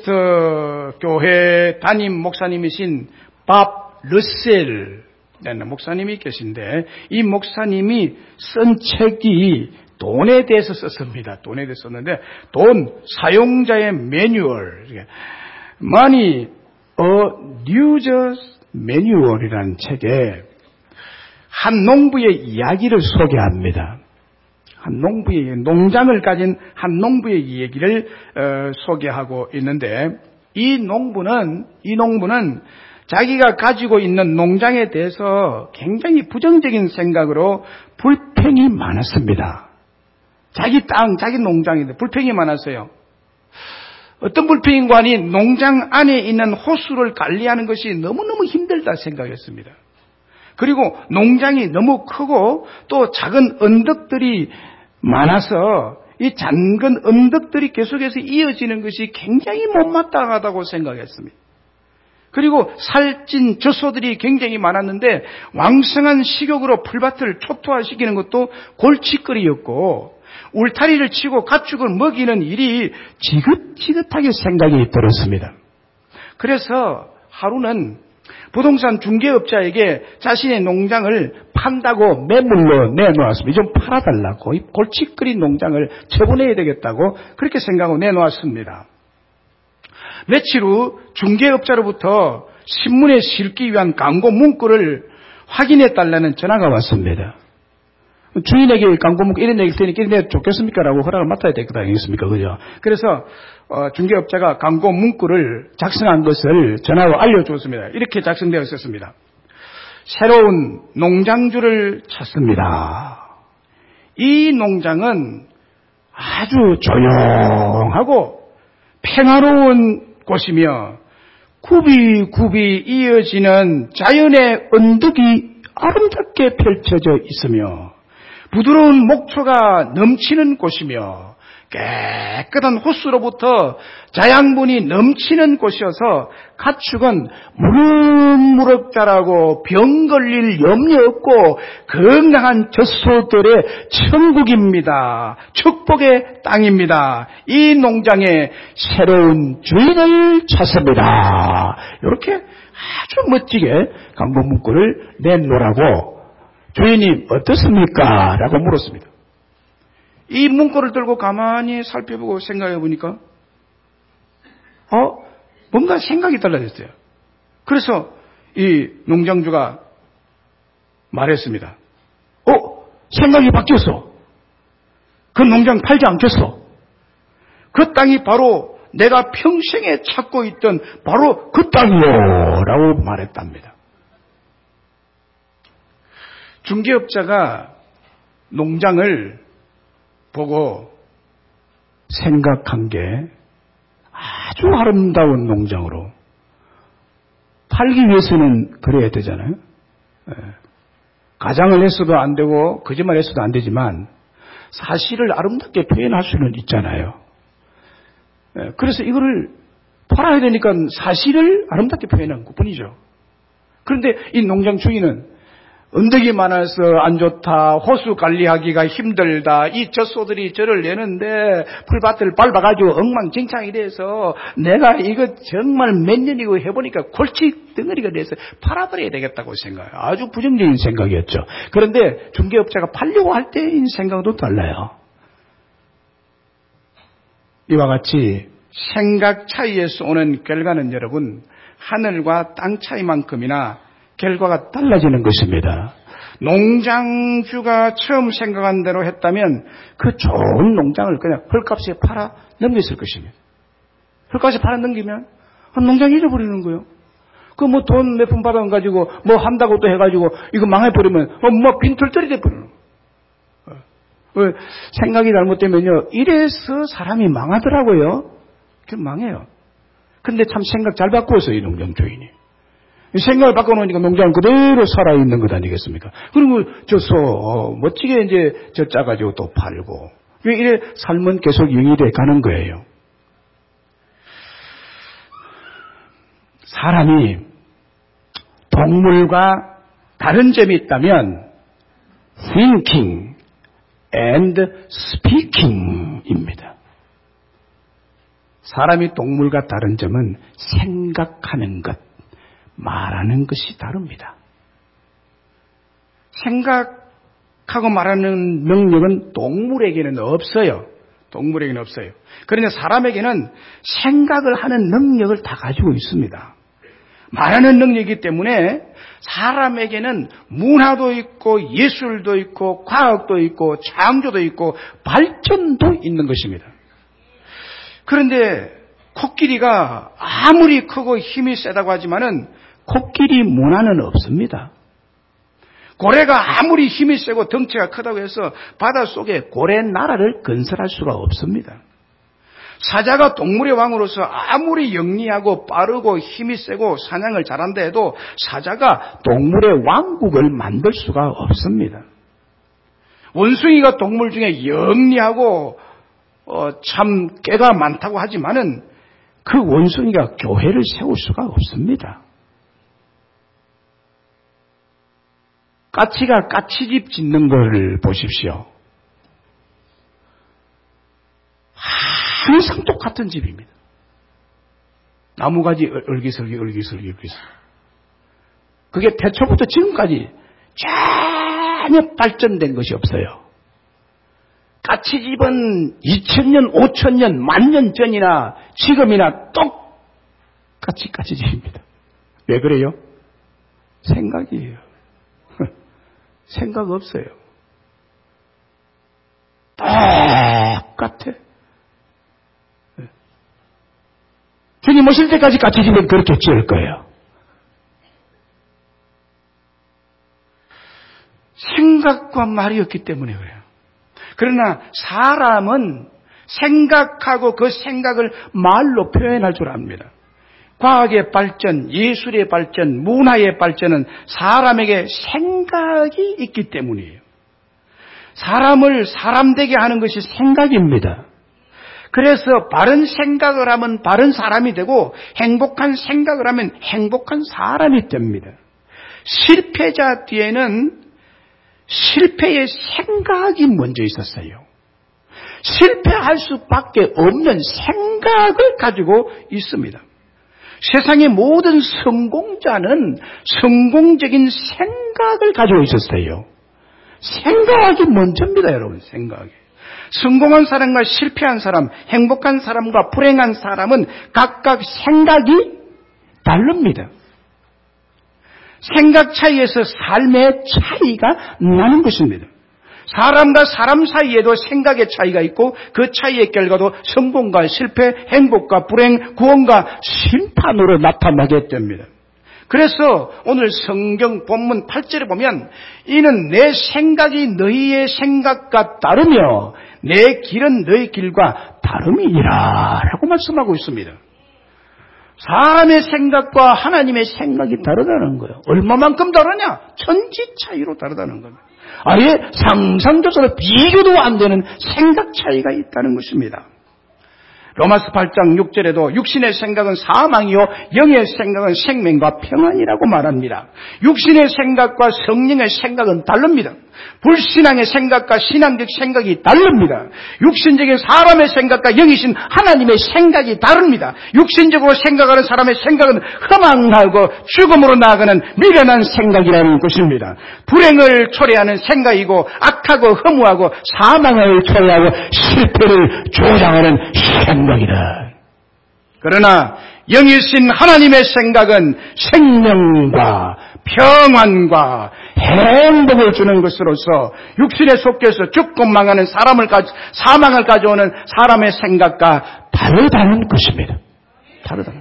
메소디스트 교회 담임 목사님이신 밥 러셀이라는 목사님이 계신데 이 목사님이 쓴 책이 돈에 대해서 썼습니다. 돈에 대해서 썼는데 돈 사용자의 매뉴얼, Money User's Manual이라는 책에 한 농부의 이야기를 소개합니다. 한 농부의 농장을 가진 한 농부의 얘기를 소개하고 있는데 이 농부는 자기가 가지고 있는 농장에 대해서 굉장히 부정적인 생각으로 불평이 많았습니다. 자기 땅, 자기 농장인데 불평이 많았어요. 어떤 불평인가 하니 농장 안에 있는 호수를 관리하는 것이 너무너무 힘들다 생각했습니다. 그리고 농장이 너무 크고 또 작은 언덕들이 많아서 이 작은 언덕들이 계속해서 이어지는 것이 굉장히 못마땅하다고 생각했습니다. 그리고 살찐 젖소들이 굉장히 많았는데 왕성한 식욕으로 풀밭을 초토화시키는 것도 골칫거리였고 울타리를 치고 가축을 먹이는 일이 지긋지긋하게 생각이 들었습니다. 그래서 하루는 부동산 중개업자에게 자신의 농장을 판다고 매물로 내놓았습니다. 좀 팔아달라고. 이 골칫거린 농장을 처분해야 되겠다고 그렇게 생각하고 내놓았습니다. 며칠 후 중개업자로부터 신문에 실기 위한 광고 문구를 확인해달라는 전화가 왔습니다. 주인에게 광고 문구 이런 얘기일 테니 이런 좋겠습니까? 라고 허락을 맡아야 될 거 아니겠습니까? 그죠? 그래서 중개업자가 광고 문구를 작성한 것을 전화로 알려주었습니다. 이렇게 작성되어 있었습니다. 새로운 농장주를 찾습니다. 이 농장은 아주 조용하고 평화로운 곳이며 굽이 이어지는 자연의 언덕이 아름답게 펼쳐져 있으며 부드러운 목초가 넘치는 곳이며 깨끗한 호수로부터 자양분이 넘치는 곳이어서 가축은 무럭무럭 자라고 병 걸릴 염려 없고 건강한 젖소들의 천국입니다. 축복의 땅입니다. 이 농장에 새로운 주인을 찾습니다. 이렇게 아주 멋지게 광고 문구를 내놓으라고 주인이 어떻습니까? 라고 물었습니다. 이 문구를 들고 가만히 살펴보고 생각해 보니까 뭔가 생각이 달라졌어요. 그래서 이 농장주가 말했습니다. 생각이 바뀌었어. 그 농장 팔지 않겠어. 그 땅이 바로 내가 평생에 찾고 있던 바로 그 땅이요. 라고 말했답니다. 중개업자가 농장을 보고 생각한 게 아주 아름다운 농장으로 팔기 위해서는 그래야 되잖아요. 가장을 했어도 안 되고 거짓말 했어도 안 되지만 사실을 아름답게 표현할 수는 있잖아요. 그래서 이거를 팔아야 되니까 사실을 아름답게 표현한 것뿐이죠. 그런데 이 농장 주인은 언덕이 많아서 안 좋다, 호수 관리하기가 힘들다, 이 젖소들이 저를 내는데 풀밭을 밟아가지고 엉망진창이 돼서 내가 이거 정말 몇 년이고 해보니까 골치 덩어리가 돼서 팔아버려야 되겠다고 생각해요. 아주 부정적인 생각이었죠. 그런데 중개업자가 팔려고 할 때인 생각도 달라요. 이와 같이 생각 차이에서 오는 결과는 여러분 하늘과 땅 차이만큼이나 결과가 달라지는 것입니다. 농장주가 처음 생각한 대로 했다면 그 좋은 농장을 그냥 헐값에 팔아 넘겼을 것입니다. 헐값에 팔아 넘기면 농장 잃어버리는 거예요. 그 뭐 돈 몇 푼 받아가지고 뭐 한다고 또 해가지고 이거 망해버리면 뭐 빈털터리 돼버리는 거예요. 생각이 잘못되면요 이래서 사람이 망하더라고요. 망해요. 근데 참 생각 잘 바꾸었어요 이 농장 주인이. 생각을 바꿔놓으니까 농장은 그대로 살아있는 것 아니겠습니까? 그리고 멋지게 이제 짜가지고 또 팔고. 이래 삶은 계속 영위돼 가는 거예요. 사람이 동물과 다른 점이 있다면 thinking and speaking입니다. 사람이 동물과 다른 점은 생각하는 것, 말하는 것이 다릅니다. 생각하고 말하는 능력은 동물에게는 없어요. 동물에게는 없어요. 그러나 사람에게는 생각을 하는 능력을 다 가지고 있습니다. 말하는 능력이기 때문에 사람에게는 문화도 있고 예술도 있고 과학도 있고 창조도 있고 발전도 있는 것입니다. 그런데 코끼리가 아무리 크고 힘이 세다고 하지만은 코끼리 문화는 없습니다. 고래가 아무리 힘이 세고 덩치가 크다고 해서 바닷속에 고래 나라를 건설할 수가 없습니다. 사자가 동물의 왕으로서 아무리 영리하고 빠르고 힘이 세고 사냥을 잘한다 해도 사자가 동물의 왕국을 만들 수가 없습니다. 원숭이가 동물 중에 영리하고 참 깨가 많다고 하지만은 그 원숭이가 교회를 세울 수가 없습니다. 까치가 까치집 짓는 걸 보십시오. 항상 똑같은 집입니다. 나무가지 얼기설기. 그게 태초부터 지금까지 전혀 발전된 것이 없어요. 까치집은 2000년, 5000년, 만년 전이나 지금이나 똑같이 까치집입니다. 왜 그래요? 생각이에요. 생각 없어요. 똑같아. 주님 오실 때까지 까치집은 그렇게 지을 거예요. 생각과 말이 없기 때문에 그래요. 그러나 사람은 생각하고 그 생각을 말로 표현할 줄 압니다. 과학의 발전, 예술의 발전, 문화의 발전은 사람에게 생각이 있기 때문이에요. 사람을 사람되게 하는 것이 생각입니다. 그래서 바른 생각을 하면 바른 사람이 되고 행복한 생각을 하면 행복한 사람이 됩니다. 실패자 뒤에는 실패의 생각이 먼저 있었어요. 실패할 수밖에 없는 생각을 가지고 있습니다. 세상의 모든 성공자는 성공적인 생각을 가지고 있었어요. 생각이 먼저입니다, 여러분. 생각이. 성공한 사람과 실패한 사람, 행복한 사람과 불행한 사람은 각각 생각이 다릅니다. 생각 차이에서 삶의 차이가 나는 것입니다. 사람과 사람 사이에도 생각의 차이가 있고 그 차이의 결과도 성공과 실패, 행복과 불행, 구원과 심판으로 나타나게 됩니다. 그래서 오늘 성경 본문 8절에 보면 이는 내 생각이 너희의 생각과 다르며 내 길은 너희 길과 다름이니라 라고 말씀하고 있습니다. 사람의 생각과 하나님의 생각이 다르다는 거예요. 얼마만큼 다르냐? 천지 차이로 다르다는 겁니다. 아예 상상조차도 비교도 안 되는 생각 차이가 있다는 것입니다. 로마서 8장 6절에도 육신의 생각은 사망이요 영의 생각은 생명과 평안이라고 말합니다. 육신의 생각과 성령의 생각은 다릅니다. 불신앙의 생각과 신앙적 생각이 다릅니다. 육신적인 사람의 생각과 영이신 하나님의 생각이 다릅니다. 육신적으로 생각하는 사람의 생각은 허망하고 죽음으로 나아가는 미련한 생각이라는 것입니다. 불행을 초래하는 생각이고 악하고 허무하고 사망을 초래하고 실패를 조장하는 생각이다. 그러나 영이신 하나님의 생각은 생명과 평안과 행복을 주는 것으로서 육신에 속해서 죽고 망하는 사망을 가져오는 사람의 생각과 다르다는 것입니다. 다르다는.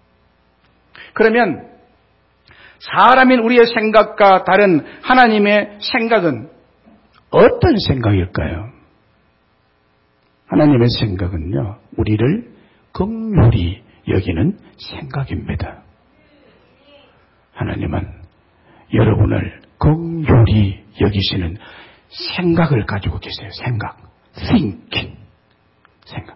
그러면 사람인 우리의 생각과 다른 하나님의 생각은 어떤 생각일까요? 하나님의 생각은요, 우리를 긍휼히 여기는 생각입니다. 하나님은 여러분을 긍휼히 여기시는 생각을 가지고 계세요. 생각. thinking. 생각.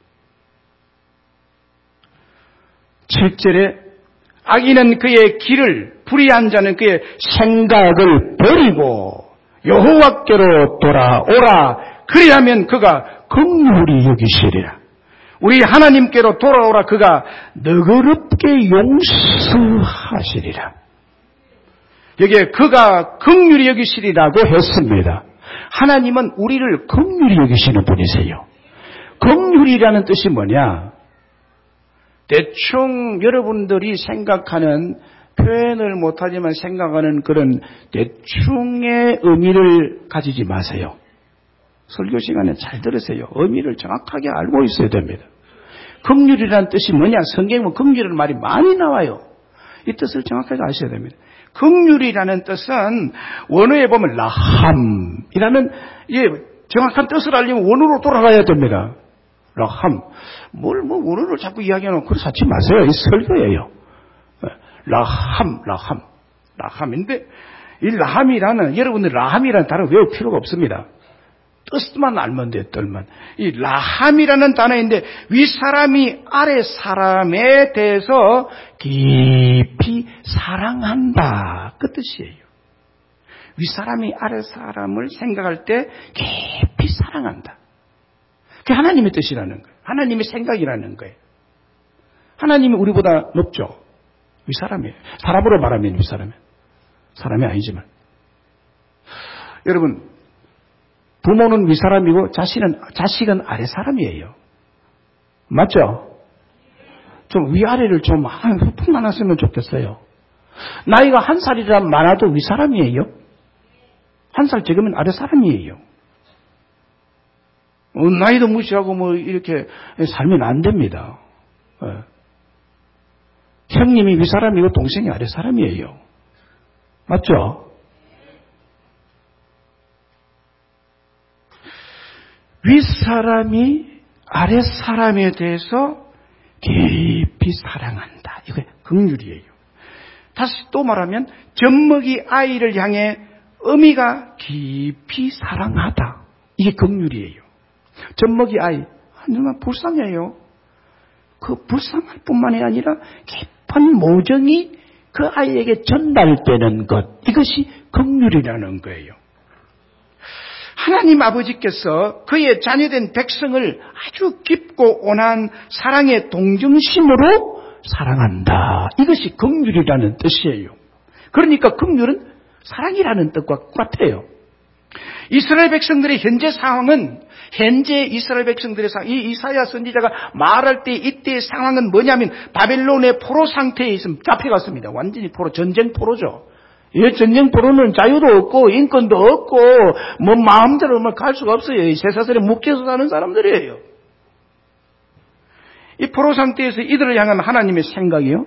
7절에 악인은 그의 길을, 불의한 자는 그의 생각을 버리고 여호와께로 돌아오라. 그리하면 그가 긍휼히 여기시리라. 우리 하나님께로 돌아오라. 그가 너그럽게 용서하시리라. 여기에 그가 긍휼히 여기시리라고 했습니다. 하나님은 우리를 긍휼히 여기시는 분이세요. 긍휼이라는 뜻이 뭐냐? 대충 여러분들이 생각하는, 표현을 못하지만 생각하는 그런 대충의 의미를 가지지 마세요. 설교 시간에 잘 들으세요. 의미를 정확하게 알고 있어야 됩니다. 긍휼이라는 뜻이 뭐냐? 성경에 긍휼이라는 말이 많이 나와요. 이 뜻을 정확하게 아셔야 됩니다. 긍휼이라는 뜻은 원어에 보면 라함이라는 정확한 뜻을 알려면 원어로 돌아가야 됩니다. 라함. 원어를 자꾸 이야기하는 그렇게 하지 마세요. 이 설교예요. 라함인데, 이 라함이라는, 여러분들 라함이라는 단어 외울 필요가 없습니다. 뜻만 알면 돼요, 뜻만. 이 라함이라는 단어인데, 윗사람이 아랫사람에 대해서 깊이 사랑한다. 그 뜻이에요. 윗사람이 아랫사람을 생각할 때 깊이 사랑한다. 그게 하나님의 뜻이라는 거예요. 하나님의 생각이라는 거예요. 하나님이 우리보다 높죠. 윗사람이에요. 사람으로 말하면 윗사람이에요. 사람이 아니지만. 여러분, 부모는 윗사람이고 자식은 아랫사람이에요. 맞죠? 좀 위아래를 좀 푹 나눴으면 좋겠어요. 나이가 1살이라 많아도 윗사람이에요. 1살 적으면 아랫사람이에요. 나이도 무시하고 이렇게 살면 안 됩니다. 형님이 윗사람이고 동생이 아랫사람이에요. 맞죠? 윗사람이 아랫사람에 대해서 깊이 사랑한다. 이게 긍휼이에요. 다시 또 말하면 젖먹이 아이를 향해 어미가 깊이 사랑하다. 이게 긍휼이에요. 젖먹이 아이, 정말 불쌍해요. 그 불쌍할 뿐만이 아니라 깊은 모정이 그 아이에게 전달되는 것, 이것이 긍휼이라는 거예요. 하나님 아버지께서 그의 자녀된 백성을 아주 깊고 온한 사랑의 동정심으로 사랑한다. 이것이 긍휼이라는 뜻이에요. 그러니까 긍휼은 사랑이라는 뜻과 같아요. 이스라엘 백성들의 현재 상황은, 현재 이스라엘 백성들의 상황, 이 이사야 선지자가 말할 때 이때의 상황은 뭐냐면 바벨론의 포로 상태에 있으면 잡혀갔습니다. 완전히 포로, 전쟁 포로죠. 이 전쟁 포로는 자유도 없고 인권도 없고 마음대로 갈 수가 없어요. 이 쇠사슬에 묶여서 사는 사람들이에요. 이 포로 상태에서 이들을 향한 하나님의 생각이요,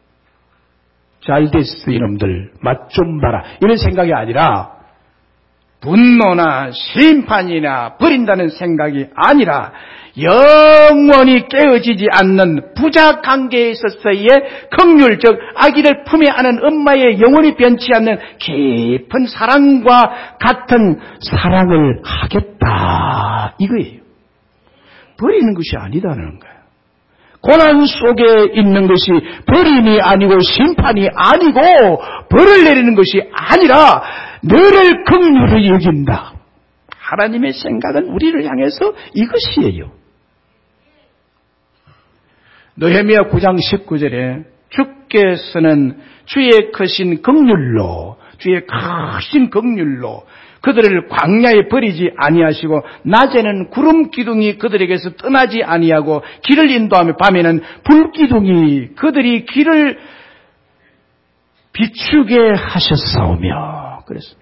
잘 됐어 이놈들 맛 좀 봐라, 이런 생각이 아니라 분노나 심판이나 버린다는 생각이 아니라 영원히 깨어지지 않는 부자 관계에 있어서의 긍휼, 즉 아기를 품에 안은 엄마의 영원히 변치 않는 깊은 사랑과 같은 사랑을 하겠다, 이거예요. 버리는 것이 아니다는 거예요. 고난 속에 있는 것이 버림이 아니고 심판이 아니고 벌을 내리는 것이 아니라 너를 긍휼히 여긴다. 하나님의 생각은 우리를 향해서 이것이에요. 느헤미야 9장 19절에 주께서는 주의 크신 긍휼로, 주의 크신 긍휼로 그들을 광야에 버리지 아니하시고 낮에는 구름 기둥이 그들에게서 떠나지 아니하고 길을 인도하며 밤에는 불 기둥이 그들이 길을 비추게 하셨사오며, 그랬습니다.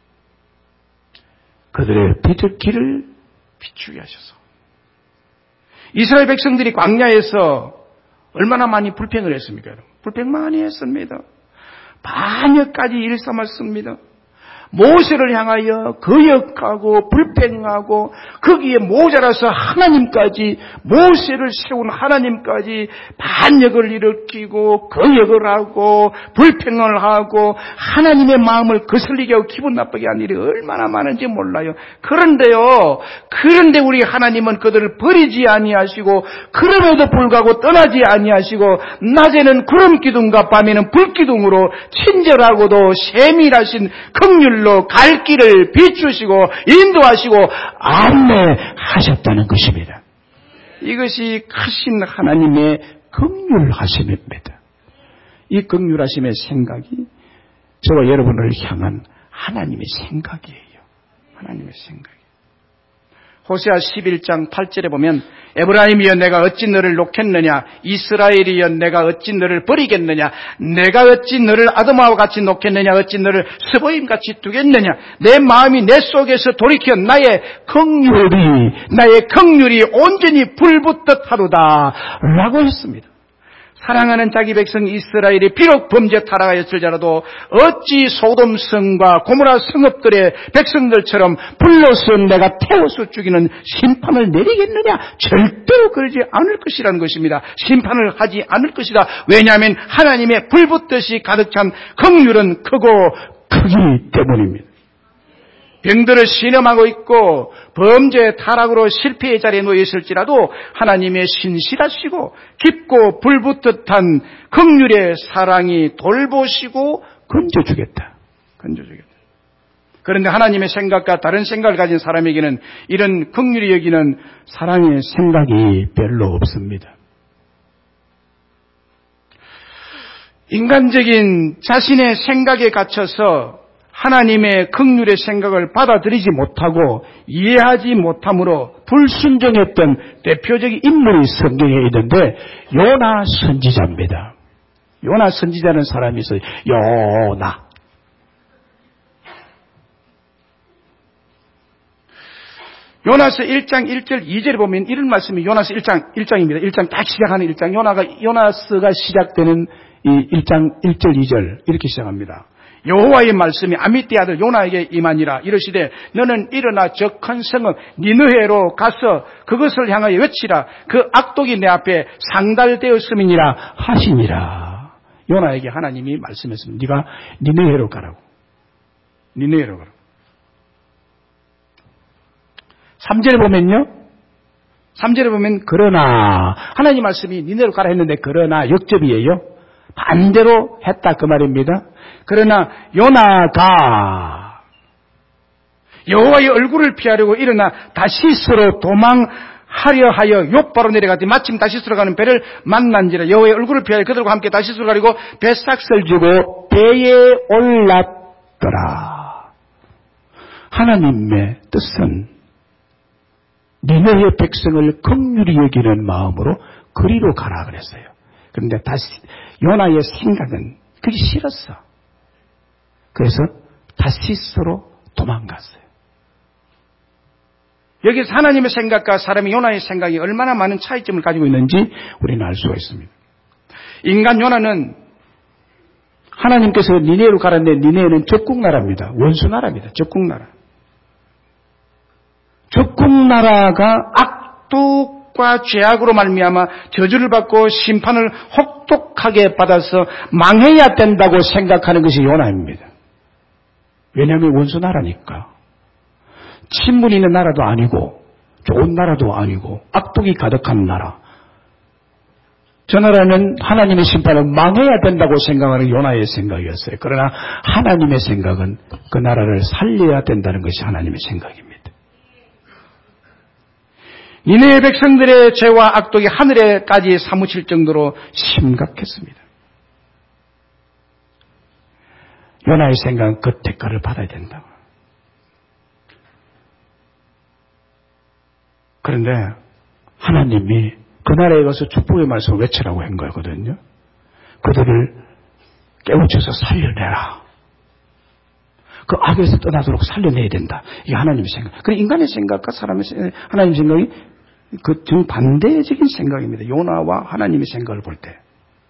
그들의 길을 비추게 하셔서. 이스라엘 백성들이 광야에서 얼마나 많이 불평을 했습니까? 여러분? 불평 많이 했습니다. 반역까지 일삼았습니다. 모세를 향하여 거역하고 불평하고 거기에 모자라서 하나님까지, 모세를 세운 하나님까지 반역을 일으키고 거역을 하고 불평을 하고 하나님의 마음을 거슬리게 하고 기분 나쁘게 한 일이 얼마나 많은지 몰라요. 그런데 우리 하나님은 그들을 버리지 아니하시고 그럼에도 불구하고 떠나지 아니하시고 낮에는 구름 기둥과 밤에는 불 기둥으로 친절하고도 세밀하신 긍휼로 갈 길을 비추시고 인도하시고 안내하셨다는 것입니다. 이것이 크신 하나님의 긍휼하심입니다. 이 긍휼하심의 생각이 저와 여러분을 향한 하나님의 생각이에요. 하나님의 생각이에요. 호세아 11장 8절에 보면 에브라임이여 내가 어찌 너를 놓겠느냐, 이스라엘이여 내가 어찌 너를 버리겠느냐, 내가 어찌 너를 아드마와 같이 놓겠느냐, 어찌 너를 스보임 같이 두겠느냐, 내 마음이 내 속에서 돌이켜 나의 긍휼이 온전히 불붙듯 하루다 라고 했습니다. 사랑하는 자기 백성 이스라엘이 비록 범죄 타락하였을지라도 어찌 소돔 성과 고모라 성읍들의 백성들처럼 불러서 내가 태워서 죽이는 심판을 내리겠느냐? 절대로 그러지 않을 것이라는 것입니다. 심판을 하지 않을 것이다. 왜냐하면 하나님의 불붙듯이 가득 찬 긍휼은 크고 크기 때문입니다. 병들을 신음하고 있고 범죄 타락으로 실패의 자리에 놓여 있을지라도 하나님의 신실하시고 깊고 불붙듯한 긍휼의 사랑이 돌보시고 건져주겠다. 그런데 하나님의 생각과 다른 생각을 가진 사람에게는 이런 긍휼히 여기는 사랑의 생각이 별로 없습니다. 인간적인 자신의 생각에 갇혀서 하나님의 긍휼의 생각을 받아들이지 못하고 이해하지 못함으로 불순종했던 대표적인 인물이 성경에 있는데 요나 선지자입니다. 요나 선지자라는 사람이 있어요. 요나서 1장 1절 2절에 보면 이런 말씀이 요나서 1장입니다. 1장 딱 시작하는 1장. 요나서가 시작되는 이 1장 1절 2절 이렇게 시작합니다. 여호와의 말씀이 아미떼 아들 요나에게 임하니라. 이르시되 너는 일어나 저 큰 성읍 니느웨로 가서 그것을 향하여 외치라. 그 악독이 내 앞에 상달되었음이니라 하시니라. 요나에게 하나님이 말씀했습니다. 네가 니느웨로 가라고. 3절에 보면 그러나 하나님 말씀이 니느웨로 가라 했는데 그러나 역접이에요. 반대로 했다 그 말입니다. 그러나 요나가 여호와의 얼굴을 피하려고 일어나 다시스로 도망하려 하여 욥바로 내려가더니 마침 다시스로 가는 배를 만난지라. 여호와의 얼굴을 피하여 그들과 함께 다시스로 가려고 배삭을 지고 배에 올랐더라. 하나님의 뜻은 니느웨 백성을 긍휼히 여기는 마음으로 그리로 가라 그랬어요. 그런데 다시 요나의 생각은 그게 싫었어. 그래서 다시스로 도망갔어요. 여기서 하나님의 생각과 사람의 요나의 생각이 얼마나 많은 차이점을 가지고 있는지 우리는 알 수가 있습니다. 인간 요나는 하나님께서 니네로 가라는데 니네는 적국나라입니다. 원수나라입니다. 적국나라가 악독과 죄악으로 말미암아 저주를 받고 심판을 혹독하게 받아서 망해야 된다고 생각하는 것이 요나입니다. 왜냐하면 원수나라니까. 친분이 있는 나라도 아니고 좋은 나라도 아니고 악독이 가득한 나라. 저 나라는 하나님의 심판을 망해야 된다고 생각하는 요나의 생각이었어요. 그러나 하나님의 생각은 그 나라를 살려야 된다는 것이 하나님의 생각입니다. 니느웨 백성들의 죄와 악독이 하늘에까지 사무칠 정도로 심각했습니다. 요나의 생각은 그 대가를 받아야 된다고. 그런데 하나님이 그 나라에 가서 축복의 말씀을 외치라고 한 거거든요. 그들을 깨우쳐서 살려내라. 그 악에서 떠나도록 살려내야 된다. 이게 하나님의 생각. 그리고 인간의 생각과 사람의 생각, 하나님의 생각이 그 정반대적인 생각입니다. 요나와 하나님의 생각을 볼 때.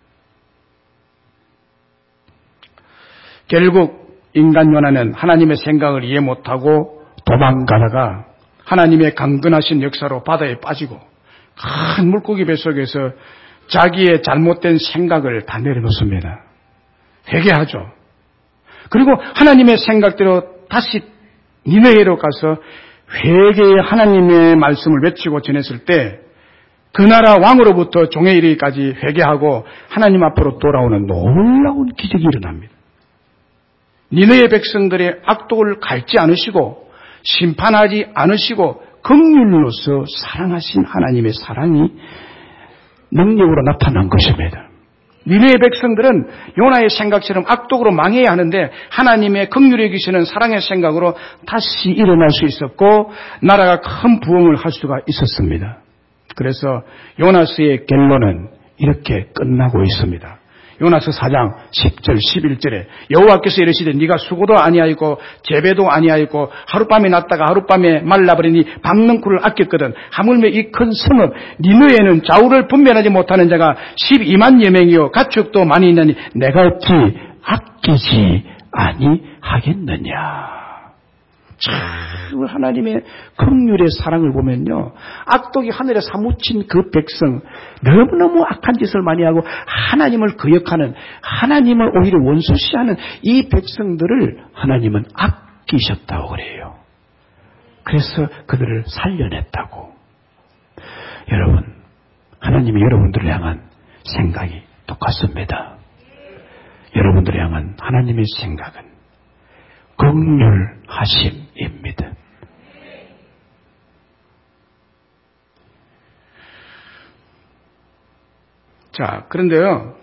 결국 인간 요나는 하나님의 생각을 이해 못하고 도망가다가 하나님의 강건하신 역사로 바다에 빠지고 큰 물고기 뱃속에서 자기의 잘못된 생각을 다 내려놓습니다. 회개하죠. 그리고 하나님의 생각대로 다시 니느웨로 가서 회개의 하나님의 말씀을 외치고 전했을 때 그 나라 왕으로부터 종에 이르기까지 회개하고 하나님 앞으로 돌아오는 놀라운 기적이 일어납니다. 니느웨 백성들의 악독을 갈지 않으시고 심판하지 않으시고 긍휼로서 사랑하신 하나님의 사랑이 능력으로 나타난 것입니다. 니느웨 백성들은 요나의 생각처럼 악독으로 망해야 하는데 하나님의 긍휼히 여기시는 사랑의 생각으로 다시 일어날 수 있었고 나라가 큰 부흥을 할 수가 있었습니다. 그래서 요나서의 결론은 이렇게 끝나고 있습니다. 요나서 4장 10절 11절에 여호와께서 이르시되 네가 수고도 아니하였고 재배도 아니하였고 하룻밤에 났다가 하룻밤에 말라버리니 밟는 꿀을 아꼈거든. 하물며 이 큰 성읍 니느웨에는 좌우를 분별하지 못하는 자가 12만여 명이요 가축도 많이 있나니 내가 어찌 아끼지 아니하겠느냐. 참 하나님의 긍휼의 사랑을 보면요, 악독이 하늘에 사무친 그 백성, 너무너무 악한 짓을 많이 하고 하나님을 거역하는, 하나님을 오히려 원수시하는 이 백성들을 하나님은 아끼셨다고 그래요. 그래서 그들을 살려냈다고. 여러분, 하나님이 여러분들을 향한 생각이 똑같습니다. 여러분들을 향한 하나님의 생각은 긍휼하심입니다. 자, 그런데요,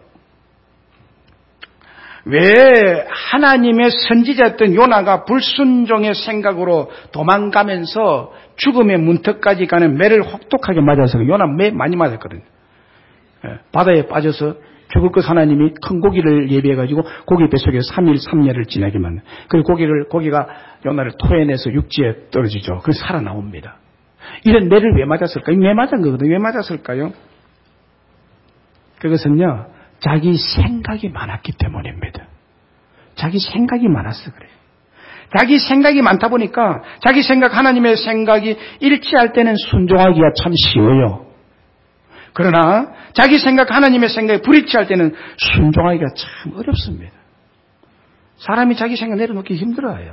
왜 하나님의 선지자였던 요나가 불순종의 생각으로 도망가면서 죽음의 문턱까지 가는 매를 혹독하게 맞아서, 요나 매 많이 맞았거든요. 바다에 빠져서 죽을 것 하나님이 큰 고기를 예비해가지고 고기 뱃속에 3일 3夜를 지나게 만든. 그리고 고기가 요나를 토해내서 육지에 떨어지죠. 그래서 살아나옵니다. 이런 매를 왜 맞았을까요? 매 맞은 거거든요. 왜 맞았을까요? 그것은요, 자기 생각이 많았기 때문입니다. 자기 생각이 많아서 그래요. 자기 생각이 많다 보니까 자기 생각, 하나님의 생각이 일치할 때는 순종하기가 참 쉬워요. 그러나 자기 생각, 하나님의 생각이 불일치할 때는 순종하기가 참 어렵습니다. 사람이 자기 생각 내려놓기 힘들어요.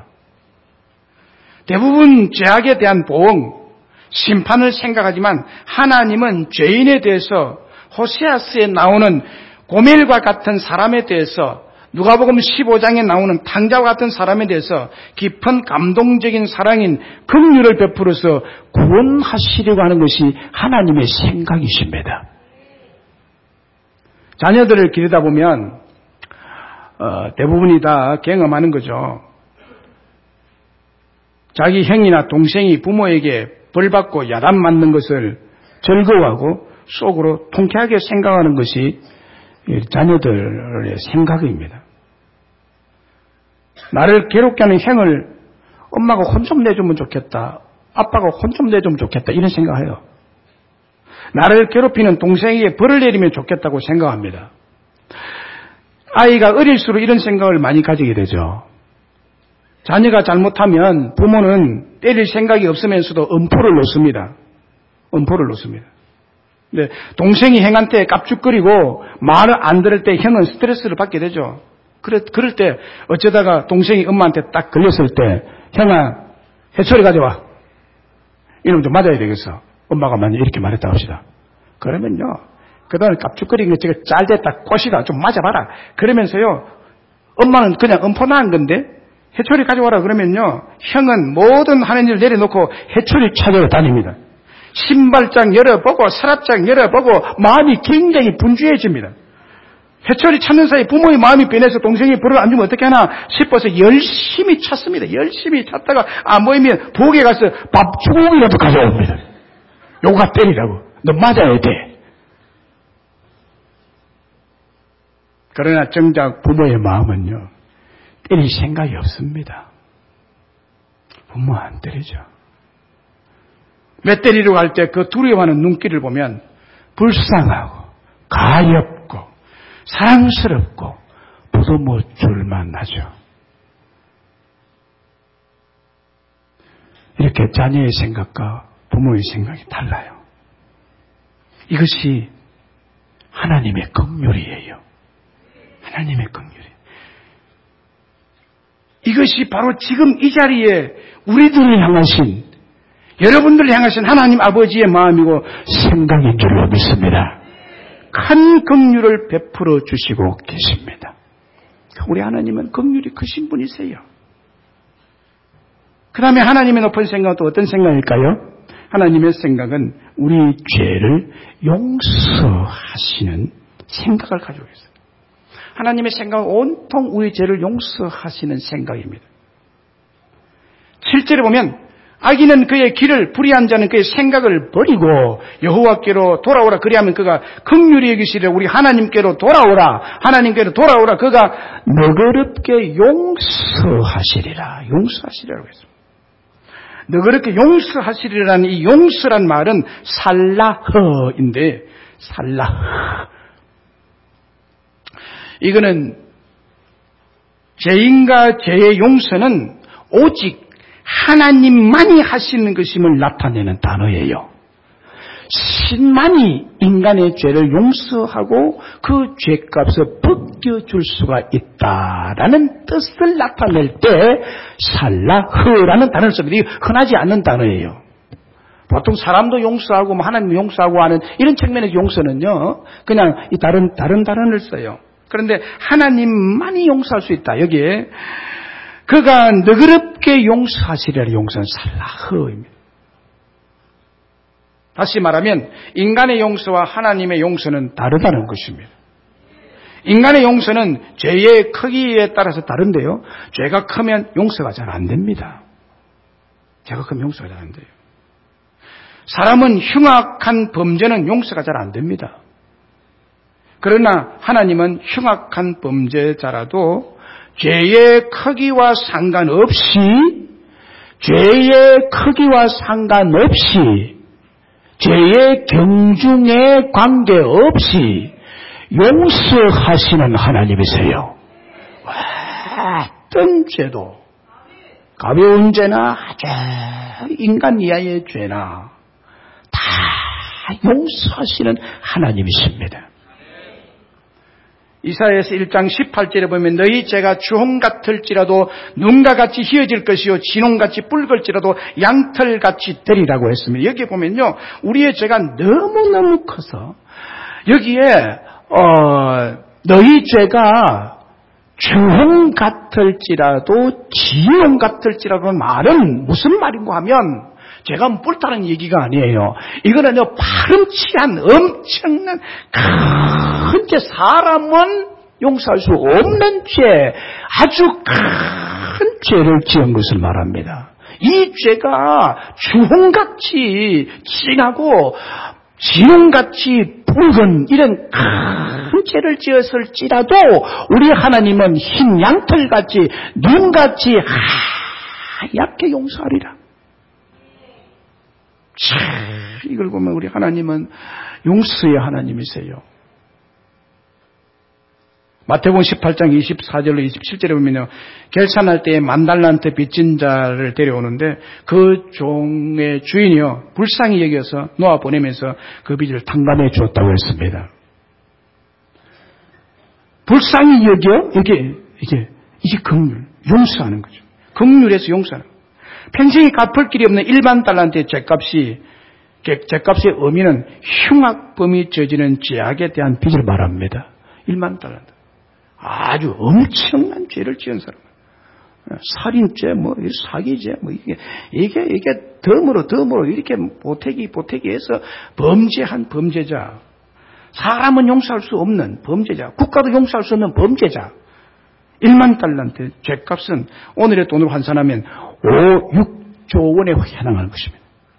대부분 죄악에 대한 보응, 심판을 생각하지만 하나님은 죄인에 대해서 호세아스에 나오는 고멜과 같은 사람에 대해서, 누가복음 15장에 나오는 탕자와 같은 사람에 대해서 깊은 감동적인 사랑인 긍휼을 베풀어서 구원하시려고 하는 것이 하나님의 생각이십니다. 자녀들을 기르다 보면 대부분이 다 경험하는 거죠. 자기 형이나 동생이 부모에게 벌받고 야단 맞는 것을 즐거워하고 속으로 통쾌하게 생각하는 것이 자녀들의 생각입니다. 나를 괴롭게 하는 형을 엄마가 혼 좀 내주면 좋겠다, 아빠가 혼 좀 내주면 좋겠다, 이런 생각해요. 나를 괴롭히는 동생에게 벌을 내리면 좋겠다고 생각합니다. 아이가 어릴수록 이런 생각을 많이 가지게 되죠. 자녀가 잘못하면 부모는 때릴 생각이 없으면서도 엄포를 놓습니다. 엄포를 놓습니다. 근데 동생이 형한테 깝죽거리고 말을 안 들을 때 형은 스트레스를 받게 되죠. 그럴 때 어쩌다가 동생이 엄마한테 딱 걸렸을 때, 형아, 해초리 가져와. 이러면 좀 맞아야 되겠어. 엄마가 만약 이렇게 말했다 합시다. 그러면요, 그다음에 깝죽거리는 거 제가 짤됐다 꼬시다 좀 맞아봐라. 그러면서요, 엄마는 그냥 엄포나한 건데 해초리 가져와라 그러면요, 형은 모든 하는 일을 내려놓고 해초리 찾으러 다닙니다. 신발장 열어보고 서랍장 열어보고 마음이 굉장히 분주해집니다. 해초리 찾는 사이 부모의 마음이 변해서 동생이 벌을 안 주면 어떻게 하나 싶어서 열심히 찾습니다. 열심히 찾다가 안 보이면 부엌에 가서 밥주걱이라도 가져옵니다. 요가 때리라고. 너 맞아야 돼. 그러나 정작 부모의 마음은요, 때릴 생각이 없습니다. 부모 안 때리죠. 몇 때리러 갈 때 그 두려워하는 눈길을 보면 불쌍하고 가엾고 사랑스럽고 보듬어 줄만 하죠. 이렇게 자녀의 생각과 부모의 생각이 달라요. 이것이 하나님의 긍휼이에요. 하나님의 긍휼이에요. 이것이 바로 지금 이 자리에 우리들을 향하신, 여러분들을 향하신 하나님 아버지의 마음이고 생각인 줄로 믿습니다. 큰 긍휼을 베풀어 주시고 계십니다. 우리 하나님은 긍휼이 크신 분이세요. 그 다음에 하나님의 높은 생각은 또 어떤 생각일까요? 하나님의 생각은 우리 죄를 용서하시는 생각을 가지고 있어요. 하나님의 생각은 온통 우리 죄를 용서하시는 생각입니다. 실제로 보면 악인은 그의 길을, 불의한 자는 그의 생각을 버리고 여호와께로 돌아오라. 그리하면 그가 긍휼히 여기시리라. 우리 하나님께로 돌아오라. 하나님께로 돌아오라. 그가 너그럽게 용서하시리라. 용서하시리라고 했습니다. 너그럽게 용서하시리라는 이 용서란 말은 살라허인데, 살라허. 이거는 죄인과 죄의 용서는 오직 하나님만이 하시는 것임을 나타내는 단어예요. 신만이 인간의 죄를 용서하고 그 죄값을 벗겨줄 수가 있다라는 뜻을 나타낼 때 살라흐라는 단어를 씁니다. 이게 흔하지 않는 단어예요. 보통 사람도 용서하고 하나님 용서하고 하는 이런 측면의 용서는요, 그냥 이 다른 단어를 써요. 그런데 하나님만이 용서할 수 있다. 여기에 그가 너그럽게 용서하시리라. 용서는 살라흐입니다. 다시 말하면 인간의 용서와 하나님의 용서는 다르다는 것입니다. 인간의 용서는 죄의 크기에 따라서 다른데요. 죄가 크면 용서가 잘 안 됩니다. 죄가 크면 용서가 잘 안 돼요. 사람은 흉악한 범죄는 용서가 잘 안 됩니다. 그러나 하나님은 흉악한 범죄자라도 죄의 크기와 상관없이 죄의 경중에 관계없이 용서하시는 하나님이세요. 어떤 죄도 가벼운 죄나 아주 인간 이하의 죄나 다 용서하시는 하나님이십니다. 이사야서 1장 18절에 보면 너희 죄가 주홍 같을지라도 눈과 같이 희어질 것이요 진홍같이 붉을지라도 양털같이 되리라고 했습니다. 여기에 보면요, 우리의 죄가 너무너무 커서 여기에 너희 죄가 주홍 같을지라도 진홍 같을지라도 말은 무슨 말인고 하면 죄가 뿔다는 얘기가 아니에요. 이거는요, 파렴치 않은 엄청난 큰 죄, 사람은 용서할 수 없는 죄, 아주 큰 죄를 지은 것을 말합니다. 이 죄가 주홍같이 진하고 진홍같이 붉은 이런 큰 죄를 지었을지라도 우리 하나님은 흰 양털같이 눈같이 하얗게 용서하리라. 이걸 보면 우리 하나님은 용서의 하나님이세요. 마태복음 18장 24절로 27절에 보면요, 결산할 때에 10,000달란트 빚진 자를 데려오는데 그 종의 주인이요 불쌍히 여겨서 놓아 보내면서 그 빚을 탕감해 주었다고 했습니다. 불쌍히 여겨? 이게 긍휼, 용서하는 거죠. 긍휼에서 용서하는 거죠. 평생이 갚을 길이 없는 일반 달란트의 죄값의 의미는 흉악범이 저지른 죄악에 대한 빚을 말합니다. 1만 달란트. 아주 엄청난 죄를 지은 사람. 살인죄, 사기죄, 이게 덤으로 이렇게 보태기해서 범죄한 범죄자. 사람은 용서할 수 없는 범죄자. 국가도 용서할 수 없는 범죄자. 1만 달란트 죄값은 오늘의 돈으로 환산하면 6조 원에 해당하는 것입니다.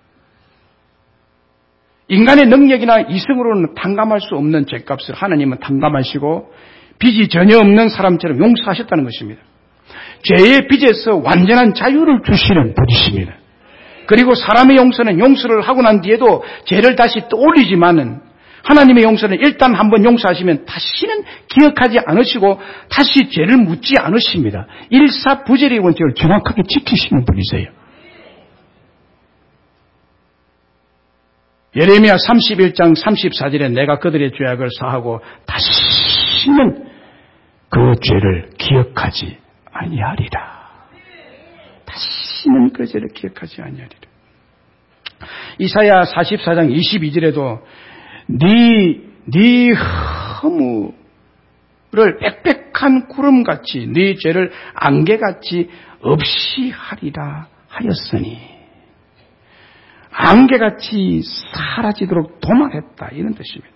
인간의 능력이나 이성으로는 탕감할 수 없는 죄값을 하나님은 탕감하시고 빚이 전혀 없는 사람처럼 용서하셨다는 것입니다. 죄의 빚에서 완전한 자유를 주시는 분이십니다. 그리고 사람의 용서는 용서를 하고 난 뒤에도 죄를 다시 떠올리지만은 하나님의 용서는 일단 한번 용서하시면 다시는 기억하지 않으시고 다시 죄를 묻지 않으십니다. 일사부재의 원칙을 정확하게 지키시는 분이세요. 예레미야 31장 34절에 내가 그들의 죄악을 사하고 다시는 그 죄를 기억하지 아니하리라. 다시는 그 죄를 기억하지 아니하리라. 이사야 44장 22절에도 네 허물을 빽빽한 구름같이 네 죄를 안개같이 없이 하리라 하였으니 안개같이 사라지도록 도망했다. 이런 뜻입니다.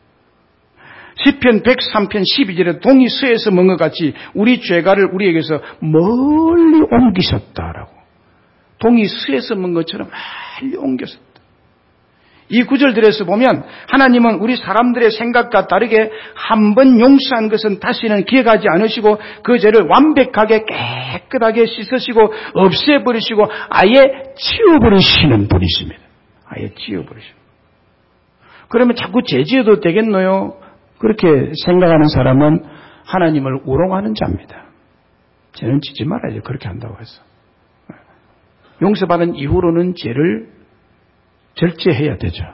시편 103편 12절에 동이 서에서 먼 것 같이 우리 죄가를 우리에게서 멀리 옮기셨다라고. 동이 서에서 먼 것처럼 멀리 옮겼었다. 이 구절들에서 보면 하나님은 우리 사람들의 생각과 다르게 한 번 용서한 것은 다시는 기억하지 않으시고 그 죄를 완벽하게 깨끗하게 씻으시고 없애버리시고 아예 치워버리시는 분이십니다. 아예 치워버리시는. 그러면 자꾸 죄 지어도 되겠노요? 그렇게 생각하는 사람은 하나님을 우롱하는 자입니다. 죄는 짓지 말아야죠. 그렇게 한다고 해서. 용서받은 이후로는 죄를 절제해야 되죠.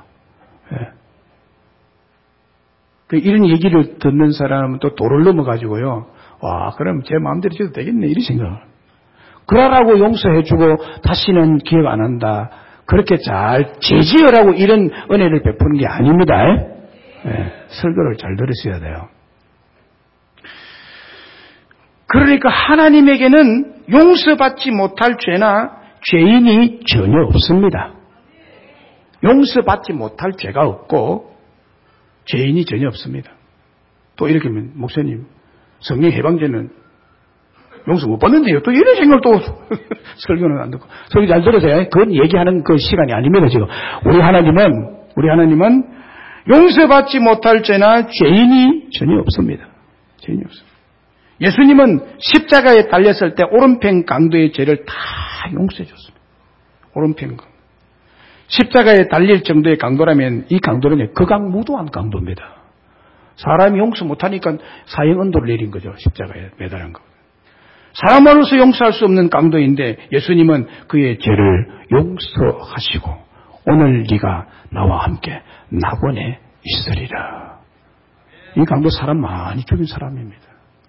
이런 얘기를 듣는 사람은 또 도를 넘어가지고요. 와, 그럼 제 마음대로 해도 되겠네. 이런 생각을. 그러라고 용서해주고 다시는 기억 안 한다. 그렇게 잘 제지어라고 이런 은혜를 베푸는 게 아닙니다. 설교를 잘 들으셔야 돼요. 그러니까 하나님에게는 용서받지 못할 죄나 죄인이 전혀 없습니다. 용서받지 못할 죄가 없고 죄인이 전혀 없습니다. 또 이렇게 하면 목사님 성령 해방죄는 용서 못 받는데요. 또 이런 생각을 또 설교는 안 듣고 설교 잘 들으세요. 그건 얘기하는 그 시간이 아닙니다. 지금 우리 하나님은 용서받지 못할 죄나 죄인이 전혀 없습니다. 죄인이 없습니다. 예수님은 십자가에 달렸을 때 오른편 강도의 죄를 다 용서해 줬습니다. 오른편 강도. 십자가에 달릴 정도의 강도라면 이 강도는 극악무도한 강도입니다. 사람이 용서 못하니까 사형언도를 내린 거죠. 십자가에 매달은 거. 사람으로서 용서할 수 없는 강도인데 예수님은 그의 죄를 용서하시고 오늘 네가 나와 함께 낙원에 있으리라. 이 강도 사람 많이 죽인 사람입니다.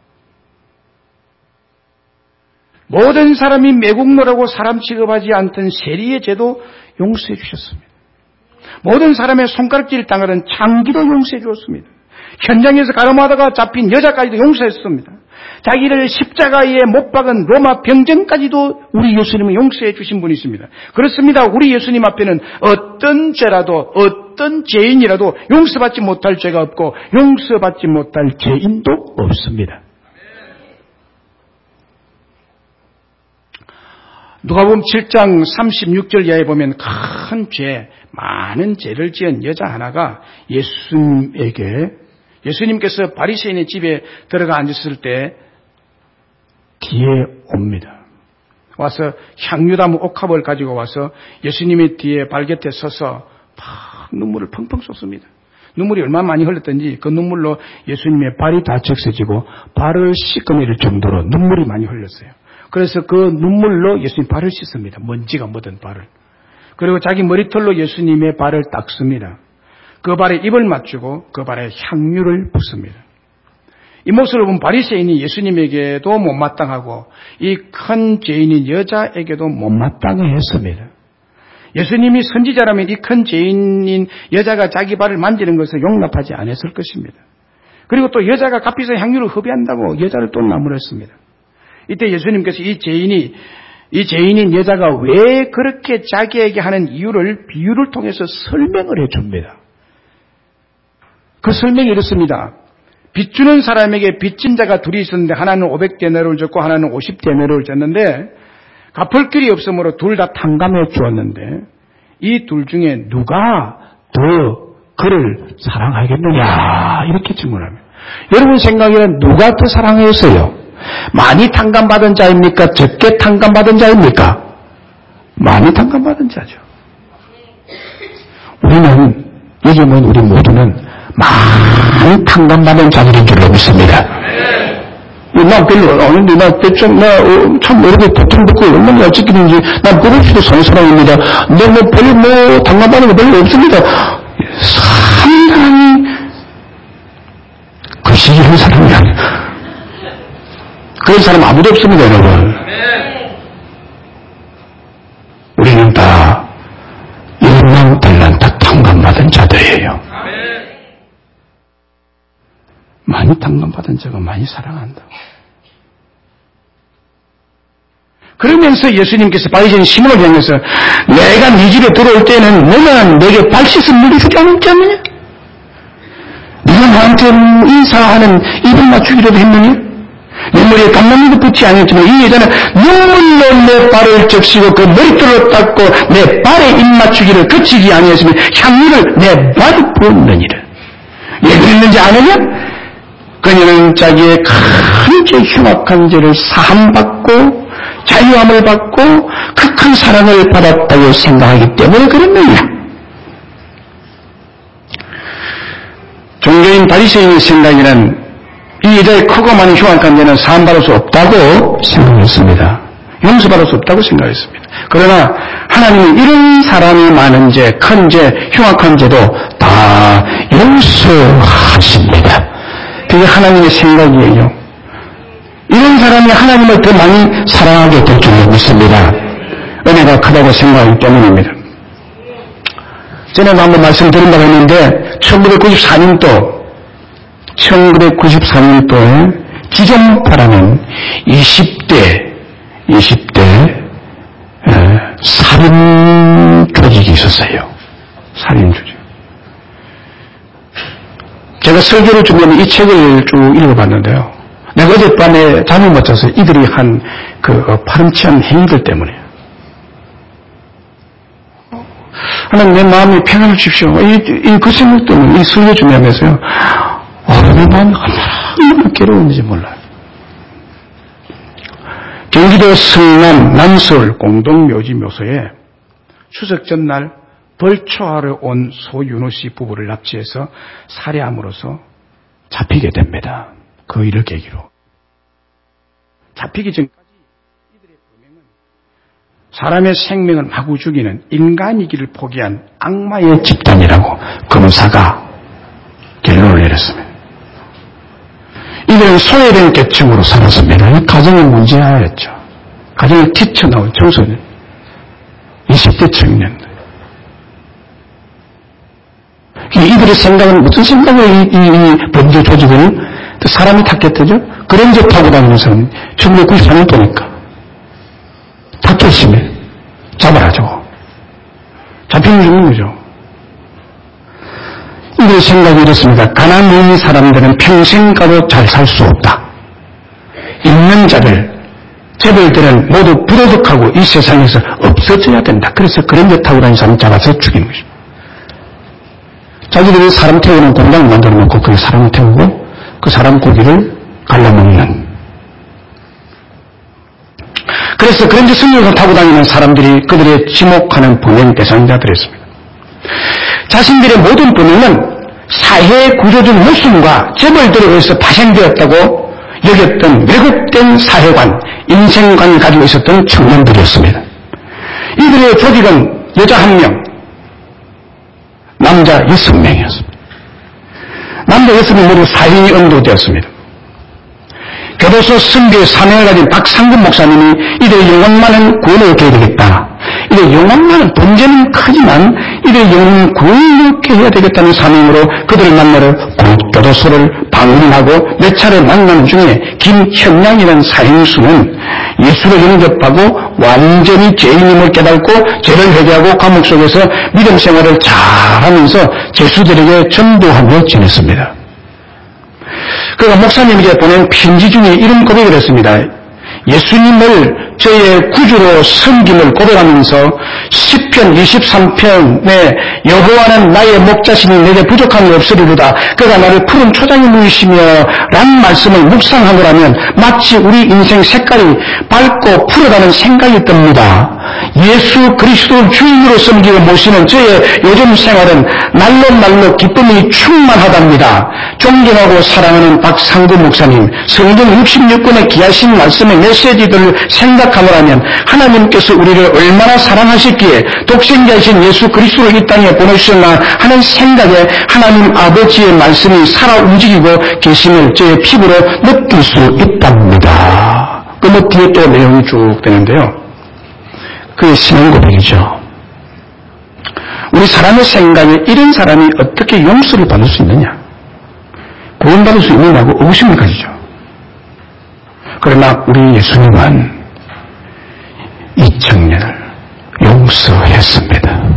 모든 사람이 매국노라고 사람 취급하지 않던 세리의 죄도 용서해 주셨습니다. 모든 사람의 손가락질 당하는 창기도 용서해 주었습니다. 현장에서 가늠하다가 잡힌 여자까지도 용서했습니다. 자기를 십자가에 못 박은 로마 병정까지도 우리 예수님은 용서해 주신 분이십니다. 그렇습니다. 우리 예수님 앞에는 어떤 죄라도 어떤 죄인이라도 용서받지 못할 죄가 없고 용서받지 못할 죄인도 없습니다. 누가복음 7장 36절 이하에 보면 큰 죄, 많은 죄를 지은 여자 하나가 예수님께서 바리새인의 집에 들어가 앉았을 때 뒤에 옵니다. 와서 향유담 옥합을 가지고 와서 예수님의 뒤에 발곁에 서서 막 눈물을 펑펑 쏟습니다. 눈물이 얼마나 많이 흘렀던지 그 눈물로 예수님의 발이 다 적셔지고 발을 씻어내릴 정도로 눈물이 많이 흘렀어요. 그래서 그 눈물로 예수님 발을 씻습니다. 먼지가 묻은 발을. 그리고 자기 머리털로 예수님의 발을 닦습니다. 그 발에 입을 맞추고 그 발에 향유를 붓습니다. 이 모습을 본 바리새인이 예수님에게도 못마땅하고 이 큰 죄인인 여자에게도 못마땅해 했습니다. 예수님이 선지자라면 이 큰 죄인인 여자가 자기 발을 만지는 것을 용납하지 않았을 것입니다. 그리고 또 여자가 값비싼 향유를 흡입한다고 여자를 또 나무랬습니다. 이때 예수님께서 이 죄인인 여자가 왜 그렇게 자기에게 하는 이유를 비유를 통해서 설명을 해줍니다. 그 설명이 이렇습니다. 빚 주는 사람에게 빚진 자가 둘이 있었는데 하나는 500데나리온을 줬고 하나는 50데나리온을 줬는데 갚을 길이 없으므로 둘 다 탕감해 주었는데 이 둘 중에 누가 더 그를 사랑하겠느냐 이렇게 질문합니다. 여러분 생각에는 누가 더 사랑했어요? 많이 탕감받은 자입니까? 적게 탕감받은 자입니까? 많이 탕감받은 자죠. 우리 모두는 많이 탕감받은 자들인 줄로 믿습니다. 나 별로 아닌데, 참 여러 개 보통 듣고 얼마나 어찌끼는지, 난 그것도 사는 사람입니다. 별로 탕감받은 거 별로 없습니다. 상당히 거시기한 사람이 아니에요. 그런 사람 아무도 없습니다, 여러분. 우리는 다 1만 달란트 탕감받은 자들이에요. 많이 탕감받은 자가 많이 사랑한다. 그러면서 예수님께서 바리새인 시몬을 향해서 내가 네 집에 들어올 때는 너는 내게 발 씻은 물리주지 않았지 않느냐? 네가 나한테 인사하는 입을 맞추기라도 했느냐? 내 머리에 감나무도 붙지 않았지만 이 여자는 눈물로 내 발을 적시고 그 머리털로 닦고 내 발에 입 맞추기를 그치지 아니했으면 향유를 내 발에 부었느니라. 왜 그랬는지 아느냐? 그녀는 자기의 큰 죄 흉악한 죄를 사함받고 자유함을 받고 그 큰 사랑을 받았다고 생각하기 때문에 그랬느냐? 종교인 바리새인의 생각에는 이 여자의 크고 많은 흉악한 죄는 사함받을 수 없다고 생각했습니다. 용서받을 수 없다고 생각했습니다. 그러나 하나님은 이런 사람이 많은 죄, 큰 죄, 흉악한 죄도 다 용서하십니다. 그게 하나님의 생각이에요. 이런 사람이 하나님을 더 많이 사랑하게 될 줄을 믿습니다. 은혜가 크다고 생각하기 때문입니다. 전에도 한번 말씀드린 바가 있는데 1994년도에 기존파라는 20대 살인 조직이 있었어요. 살인 조직. 제가 설교를 준비하면 이 책을 쭉 읽어봤는데요. 내가 어젯밤에 잠을 못 자서 이들이 한 그 파렴치한 행위들 때문에 하나님 내 마음이 평안을 주십시오. 그 생각 때문에 이 설교 준비하면서요. 내 마음이 얼마나 괴로웠는지 몰라요. 경기도 성남 남서울 공동묘지 묘소에 추석 전날 벌초하러 온 소윤호 씨 부부를 납치해서 살해함으로써 잡히게 됩니다. 그 일을 계기로. 잡히기 전까지 이들의 범행은 사람의 생명을 마구 죽이는 인간이기를 포기한 악마의 집단이라고 검사가 결론을 내렸습니다. 이들은 소외된 계층으로 살았습니다. 이 가정의 문제였죠. 가정을 뛰쳐나온 청소년, 20대 청년들. 이들의 생각은 무슨 생각을 이 범죄 조직은 사람이 탔겠죠? 그런 데 타고 다니는 사람 1994년 보니까 다 결심해. 잡아라 저거. 잡히면 죽는 거죠. 이들의 생각이 이렇습니다. 가난한 사람들은 평생 가도 잘 살 수 없다. 있는 자들, 재벌들은 모두 부도덕하고 이 세상에서 없어져야 된다. 그래서 그런 데 타고 다니는 사람 잡아서 죽이는 것입니다. 자기들이 사람 태우는 공장을 만들어 놓고 그 사람을 태우고 그 사람 고기를 갈라먹는. 그래서 그런 데 승용을 타고 다니는 사람들이 그들의 지목하는 범행 대상자들이었습니다. 자신들의 모든 범행은 사회 구조적 모순과 재벌들에 의해서 파생되었다고 여겼던 왜곡된 사회관, 인생관을 가지고 있었던 청년들이었습니다. 이들의 조직은 여자 1명, 남자 6명이었습니다. 남자 6명 모두 살인이 언도되었습니다. 교도소 선교의 사명을 가진 박상근 목사님이 이들의 영혼만은 구원을 얻게 되겠다. 이들의 영혼만은 범죄는 크지만 이들의 영혼은 구원을 얻게 해야 되겠다는 사명으로 그들을 만나러 교도소를 방문하고 몇 차례 만나는 중에 김현량이라는 사형수는 예수를 영접하고 완전히 죄인임을 깨닫고 죄를 회개하고 감옥 속에서 믿음 생활을 잘하면서 제수들에게 전도하며 지냈습니다. 그가 목사님에게 보낸 편지 중에 이런 고백을 했습니다. 예수님을 저의 구주로 섬김을 고백하면서 시편 23편에 여호와는 나의 목자시니 내게 부족함이 없으리로다. 그가 나를 푸른 초장에 누이시며 라는 말씀을 묵상하노라면 마치 우리 인생 색깔이 밝고 푸르다는 생각이 듭니다. 예수 그리스도를 주인으로 섬기고 모시는 저의 요즘 생활은 날로 기쁨이 충만하답니다. 존경하고 사랑하는 박상근 목사님, 성경 66권의 귀하신 말씀의 메시지들을 생각하노라면 하나님께서 우리를 얼마나 사랑하셨기에 독생자이신 예수 그리스도를 이 땅에 보내주셨나 하는 생각에 하나님 아버지의 말씀이 살아 움직이고 계심을 저의 피부로 느낄 수 있답니다. 그 뒤에 또 내용이 쭉 되는데요. 그의 신앙 고백이죠. 우리 사람의 생각에 이런 사람이 어떻게 용서를 받을 수 있느냐, 구원받을 수 있느냐고 의심을 가지죠. 그러나 우리 예수님은 청년을 용서했습니다.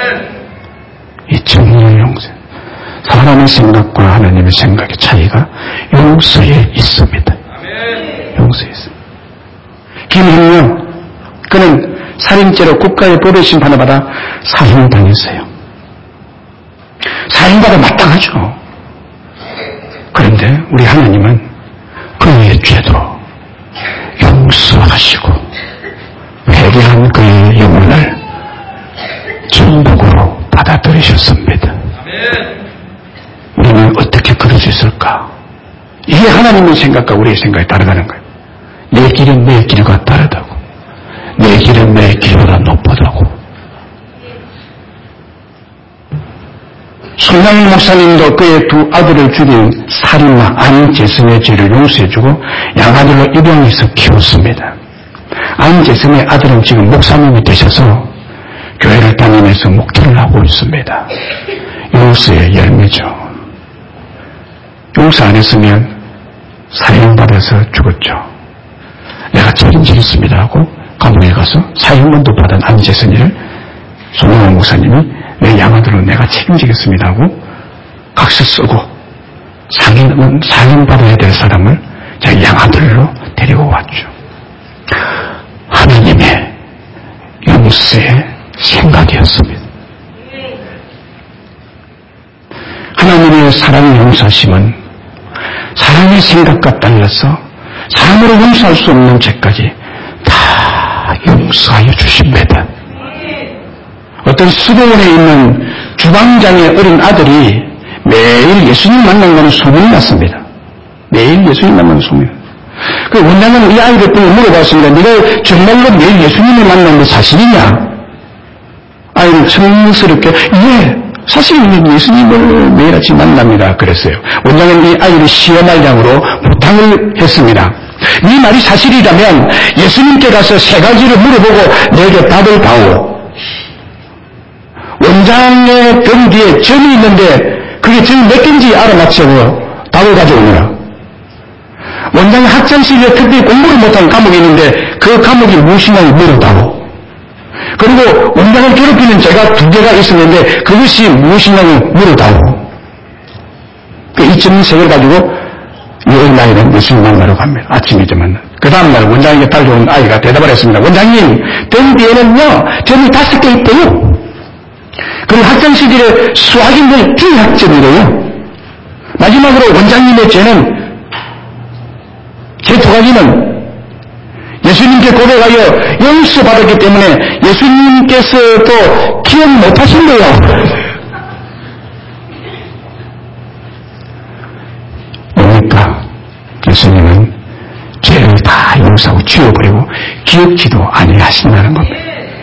이 청년을 용서. 사람의 생각과 하나님의 생각의 차이가 용서에 있습니다. 용서에 있습니다. 김형령, 그는 살인죄로 국가의 법의 심판을 받아 사형당했어요. 사형받아 마땅하죠. 그런데 우리 하나님은 그의 죄도 용서하시고 회개한 그의 영혼을 천국으로 받아들이셨습니다. 우리는 어떻게 그럴 수 있을까? 이게 하나님의 생각과 우리의 생각이 다르다는 거예요. 내 길은 내 길과 다르다고. 내 길은 내 길보다 높다고. 손양훈 목사님도 그의 두 아들을 죽인 살인마 안재선의 죄를 용서해주고 양아들로 입양해서 키웠습니다. 안재선의 아들은 지금 목사님이 되셔서 교회를 다니면서 목회를 하고 있습니다. 용서의 열매죠. 용서 안 했으면 사형받아서 죽었죠. 내가 책임지겠습니다 하고 감옥에 가서 사형문도 받은 안재선이를 손양훈 목사님이 내 양아들로 내가 책임지겠습니다 하고 각서 쓰고 사형받아야 될 사람을 자기 양아들로 데리고 왔죠. 하나님의 용서의 생각이었습니다. 하나님의 사랑의 용서심은 사랑의 생각과 달라서 사람으로 용서할 수 없는 죄까지 다 용서하여 주십니다. 어떤 수도원에 있는 주방장의 어린 아들이 매일 예수님 만난다는 소문이 났습니다. 매일 예수님 만나는 소문. 그 원장은 이 아이를 보고 물어봤습니다. 네가 정말로 매일 예수님을 만나는 게 사실이냐? 아이는 성스럽게 예, 사실은 예수님을 매일 아침 만납니다. 그랬어요. 원장은 이 아이를 시험할량으로 부탁을 했습니다. 네 말이 사실이라면 예수님께 가서 세 가지를 물어보고 내게 답을 다오. 원장의 등 뒤에 점이 있는데 그게 점 몇 개인지 알아맞히고 답을 가져오느라. 원장의 학창시절에 특별히 공부를 못한 과목이 있는데 그 과목이 무엇이냐고 물어다오. 그리고 원장을 괴롭히는 죄가 2개가 있었는데 그것이 무엇이냐고 물어다오. 이 점 3개를 가지고 이 어린아이는 예수님 만나러 갑니다. 아침에 좀 만나. 그 다음날 원장에게 달려온 아이가 대답을 했습니다. 원장님, 등 뒤에는요 점이 5개 있대요. 그리고 학창시절에 수학인들 D학점이래요. 마지막으로 원장님의 죄는 제 2가지는 예수님께 고백하여 용서받았기 때문에 예수님께서도 기억 못하신 거예요. 뭡니까? 예수님은 죄를 다 용서하고 지워버리고 기억지도 아니하신다는 겁니다.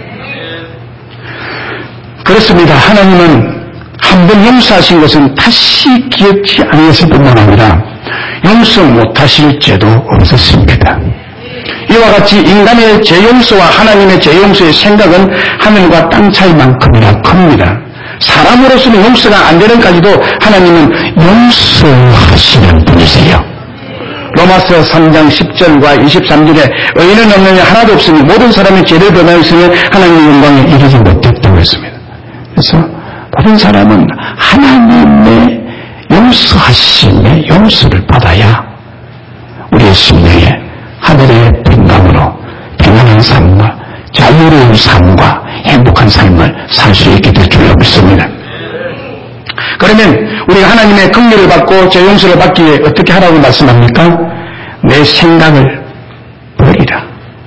그렇습니다. 하나님은 한 번 용서하신 것은 다시 기억지 아니하실 뿐만 아니라 용서 못하실 죄도 없었습니다. 이와 같이 인간의 죄 용서와 하나님의 죄 용서의 생각은 하늘과 땅 차이만큼이나 큽니다. 사람으로서는 용서가 안 되는 까지도 하나님은 용서하시는 분이세요. 로마서 3장 10절과 23절에 의인은 없느냐 하나도 없으니 모든 사람이 죄를 범하였으니 하나님의 영광에 이르지 못했다고 했습니다. 그래서 다른 사람은 하나님의 용서하심의 용서를 받아야 우리의 심령에 하늘의 평강으로 평안한 삶과 자유로운 삶과 행복한 삶을 살 수 있게 될 줄로 믿습니다. 그러면 우리가 하나님의 긍휼을 받고 죄 용서를 받기 위해 어떻게 하라고 말씀합니까? 내 생각을 버리라.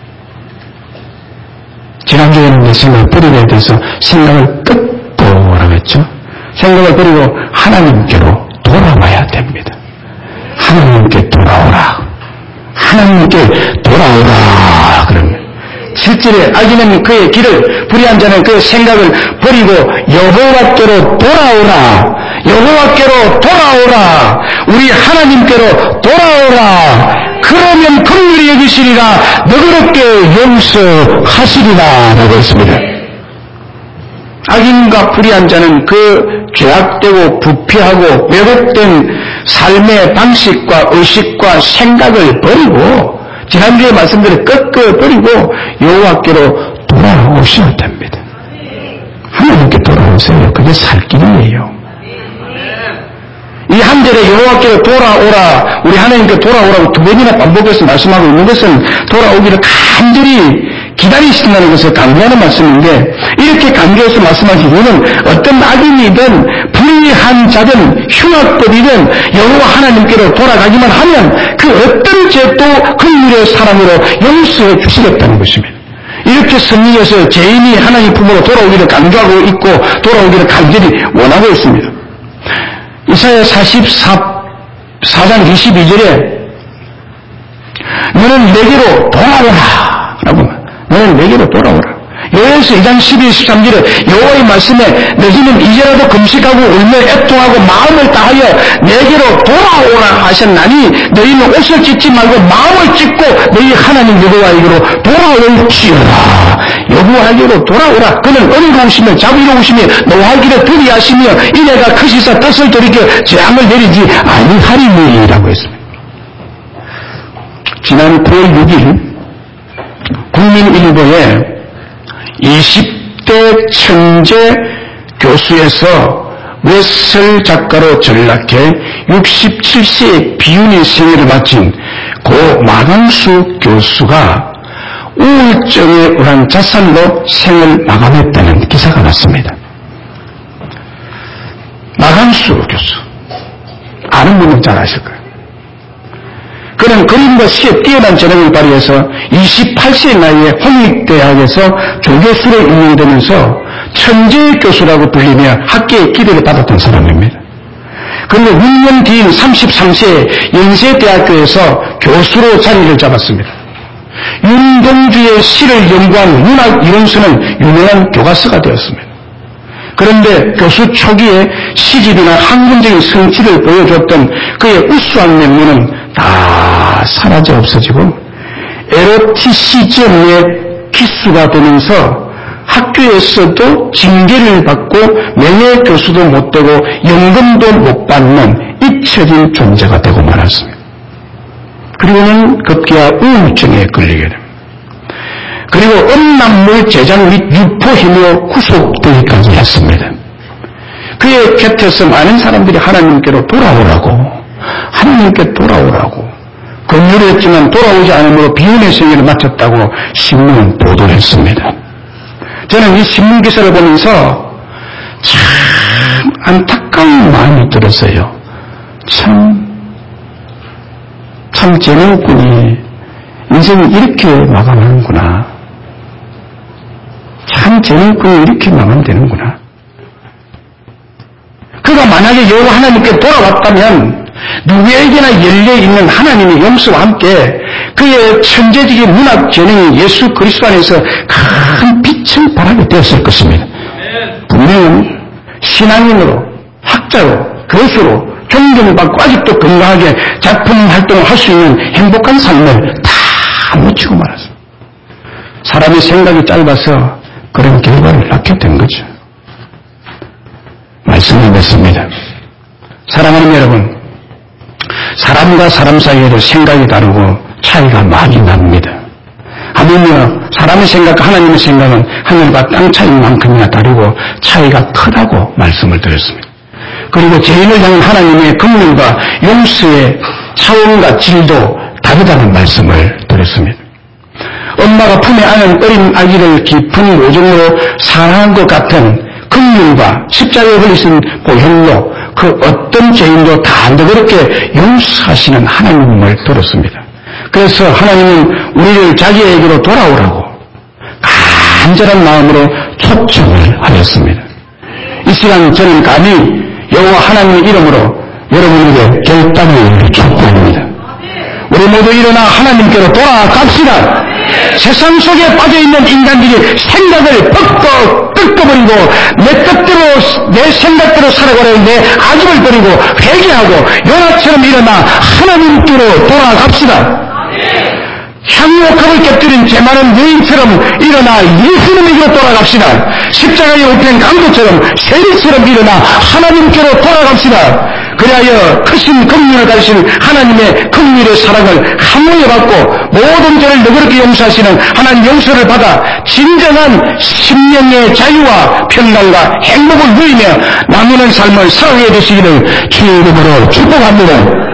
지난주에는 내 생각을 버리려에 대해서 생각을 끝도라고 했죠. 생각을 버리고 하나님께로 돌아와야 됩니다. 하나님께 돌아오라. 하나님께 돌아오라. 그러면 실제로 악인은 그의 길을 불의한 자는 그 생각을 버리고 여호와께로 돌아오라. 여호와께로 돌아오라. 우리 하나님께로 돌아오라. 그러면 긍휼히 여기시리라. 너그럽게 용서하시리라 라고 했습니다. 악인과 불의한 자는 그 죄악되고 부패하고 왜곡된 삶의 방식과 의식과 생각을 버리고 지난주에 말씀드린 꺾어 버리고 여호와께로 돌아오셔야 됩니다. 하나님께 돌아오세요. 그게 살 길이에요. 이 한 절에 여호와께로 돌아오라, 우리 하나님께 돌아오라고 두 번이나 반복해서 말씀하고 있는 것은 돌아오기를 간절히 기다리신다는 것을 강조하는 말씀인데, 이렇게 강조해서 말씀하신 이유는 어떤 악인이든 불의한 자든 흉악법이든 여호와 하나님께로 돌아가기만 하면 그 어떤 죄도 긍휼의 사랑으로 용서해 주시겠다는 것입니다. 이렇게 성경에서 죄인이 하나님 품으로 돌아오기를 강조하고 있고 돌아오기를 간절히 원하고 있습니다. 이사야 44장 22절에 너는 내게로 돌아오라 라고, 너는 내게로 돌아오라. 여호와서 2장 12, 13절에 여호와의 말씀에 너희는 이제라도 금식하고 울며 애통하고 마음을 다하여 내게로 돌아오라 하셨나니 너희는 옷을 찢지 말고 마음을 찢고 너희 하나님 여호와에게로 돌아올지어다. 여호와에게로 돌아오라. 그는 은혜로우시며 자비로우시며 노하기를 더디하시며 이내가 크시사 뜻을 돌이켜 재앙을 내리지 아니하리니라고 했습니다. 지난 9월 6일 국민일보에 20대 천재 교수에서 웨슬 작가로 전락해 67세의 비운의 생애를 마친 고 마강수 교수가 우울증에 의한 자살로 생을 마감했다는 기사가 났습니다. 마강수 교수, 아는 분은 잘 아실 거예요. 그는 그림과 시에 뛰어난 재능을 발휘해서 28세의 나이에 홍익대학에서 조교수로 임명되면서 천재 교수라고 불리며 학계의 기대를 받았던 사람입니다. 그리고 6년 뒤인 33세에 연세대학교에서 교수로 자리를 잡았습니다. 윤동주의 시를 연구한 문학 이론서는 유명한 교과서가 되었습니다. 그런데 교수 초기에 시집이나 학문적인 성취를 보여줬던 그의 우수한 면모는 다 사라져 없어지고 LOTC점의 기수가 되면서 학교에서도 징계를 받고 명예교수도 못 되고 연금도 못 받는 잊혀진 존재가 되고 말았습니다. 그리고는 급기야 우울증에 걸리게 됩니다. 그리고 음란물 제작 및 유포 혐의로 구속되기까지 했습니다. 그의 곁에서 많은 사람들이 하나님께로 돌아오라고, 하나님께 돌아오라고 권유했지만 돌아오지 않으므로 비운의 생애를 마쳤다고 신문은 보도를 했습니다. 저는 이 신문 기사를 보면서 참 안타까운 마음이 들었어요. 참 재능꾼이 인생이 이렇게 마감하는구나. 참 재능꾼이 이렇게 마감되는구나. 그가 만약에 여호와 하나님께 돌아왔다면 누구에게나 열려있는 하나님의 용서와 함께 그의 천재적인 문학 재능이 예수 그리스도 안에서 큰 빛을 발하게 되었을 것입니다. 분명히 신앙인으로, 학자로, 교수로 존경받고 아직도 건강하게 작품 활동을 할 수 있는 행복한 삶을 다 놓치고 말았습니다. 사람의 생각이 짧아서 그런 결과를 낳게 된 거죠. 말씀을 맺습니다. 사랑하는 여러분, 사람과 사람 사이에도 생각이 다르고 차이가 많이 납니다. 하물며 사람의 생각과 하나님의 생각은 하늘과 땅 차이만큼이나 다르고 차이가 크다고 말씀을 드렸습니다. 그리고 죄인을 향한 하나님의 긍휼과 용서의 차원과 질도 다르다는 말씀을 드렸습니다. 엄마가 품에 안은 어린 아기를 깊은 오정으로 사랑한 것 같은 긍휼과 십자가에 흘리신 보혈로 그 어떤 죄인도 다 너그럽게 용서하시는 하나님을 들었습니다. 그래서 하나님은 우리를 자기에게로 돌아오라고 간절한 마음으로 초청을 하였습니다. 이 시간 저는 감히 여호와 하나님의 이름으로 여러분에게 결단을 촉구합니다. 우리 모두 일어나 하나님께로 돌아갑시다. 세상 속에 빠져있는 인간들이 생각을 뻑뻑 뜯어버리고 내 뜻대로 내 생각대로 살아가려는 내 아집을 버리고 회개하고 요나처럼 일어나 하나님께로 돌아갑시다. 향유옥합을 곁들인 제 많은 여인처럼 일어나 예수님에게로 돌아갑시다. 십자가에 업힌 강도처럼 세리처럼 일어나 하나님께로 돌아갑시다. 그리하여 크신 긍휼을 가지신 하나님의 긍휼의 사랑을 한몸에 받고 모든 죄를 너그럽게 용서하시는 하나님 용서를 받아 진정한 심령의 자유와 평강과 행복을 누리며 남는 삶을 살아가게 되시기를 주의 이름으로 축복합니다.